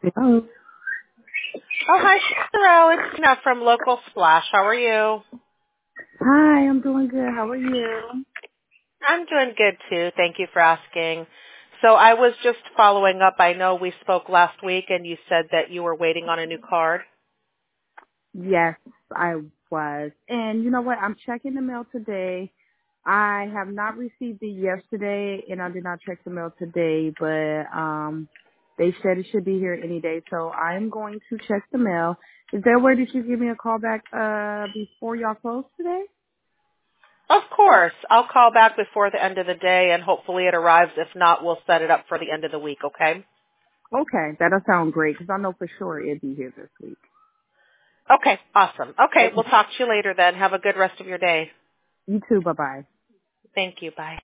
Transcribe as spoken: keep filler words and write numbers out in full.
Hello. Oh, hi, Cheryl. It's Tina from Local Splash. How are you? Hi, I'm doing good. How are you? I'm doing good, too. Thank you for asking. So I was just following up. I know we spoke last week, and you said that you were waiting on a new card. Yes, I was. And you know what? I'm checking the mail today. I have not received it yesterday, and I did not check the mail today, but um, they said it should be here any day. So I'm going to check the mail. Is there a way that you give me a call back uh, before y'all close today? Of course. I'll call back before the end of the day, and hopefully it arrives. If not, we'll set it up for the end of the week, okay? Okay, that'll sound great because I know for sure it'll be here this week. Okay, awesome. Okay, we'll Okay. talk to you later then. Have a good rest of your day. You too. Bye bye. Thank you. Bye.